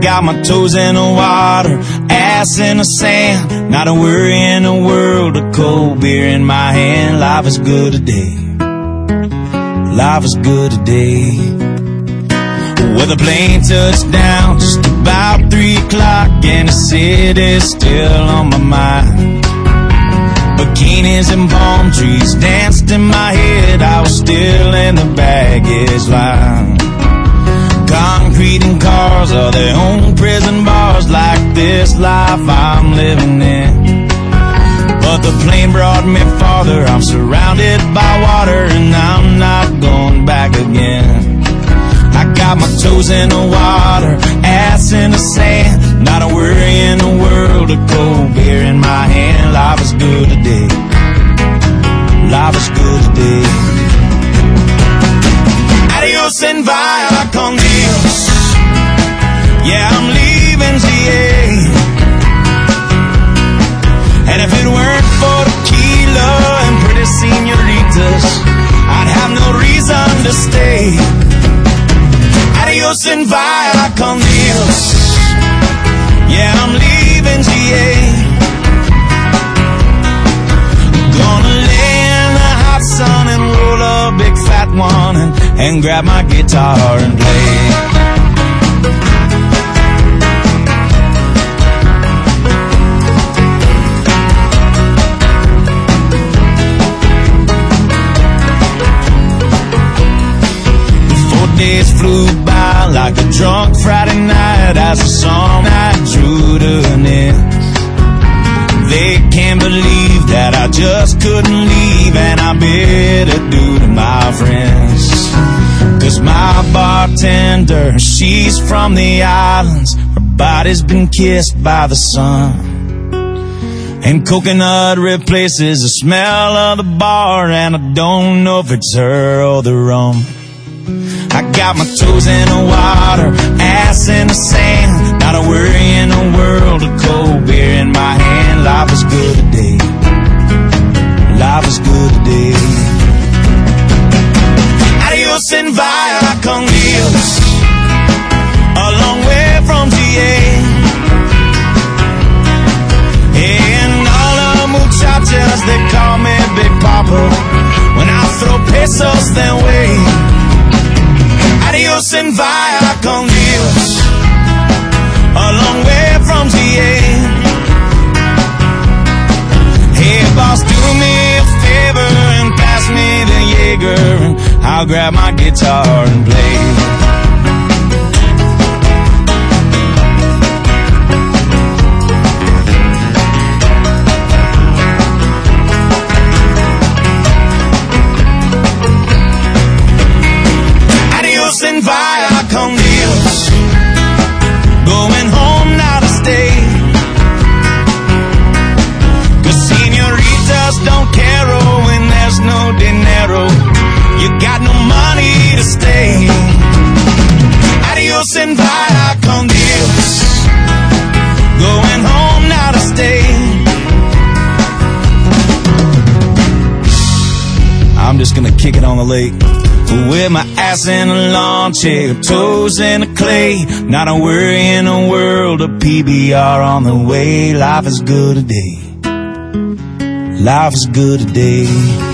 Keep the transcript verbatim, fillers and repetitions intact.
got my toes in the water, ass in the sand, not a worry in the world, a cold beer in my hand. Life is good today, life is good today. Well, the plane touched down just about three o'clock, and the city's still on my mind. Bikinis and palm trees danced in my head, I was still in the baggage line. Concrete and cars are their own prison bars, like this life I'm living in. But the plane brought me farther, I'm surrounded by water, and I'm not going back again. I got my toes in the water, ass in the sand, not a worry in the world, a cold beer in my hand. Life is good today, life is good today. Adios and vaya con Dios, yeah, I'm leaving G A. And if it weren't for tequila and pretty senoritas, I'd have no reason to stay. Adios and vaya con Dios, yeah, I'm leaving G A. Gonna lay in the hot sun and roll a big fat one, and, and grab my guitar and play. Days flew by like a drunk Friday night as the song I drew to an end. They can't believe that I just couldn't leave, and I bid adieu to my friends. Cause my bartender, she's from the islands, her body's been kissed by the sun, and coconut replaces the smell of the bar, and I don't know if it's her or the rum. I got my toes in the water, ass in the sand, not a worry in the world, a cold beer in my hand. Life is good today, life is good today. Adios and vaya con Dios, a long way from G A. And all the muchachas, they call me Big Papa when I throw pesos their way. Adios and vaya con Dios, a long way from G A. Hey boss, do me a favor and pass me the Jaeger, and I'll grab my guitar and play. And vaya con Dios, going home now to stay. Cause senoritas don't care when there's no dinero, you got no money to stay. Adios and vaya con Dios, going home now to stay. I'm just gonna kick it on the lake with my ass in a lawn chair, toes in the clay, not a worry in the world, a P B R on the way. Life is good today, life is good today.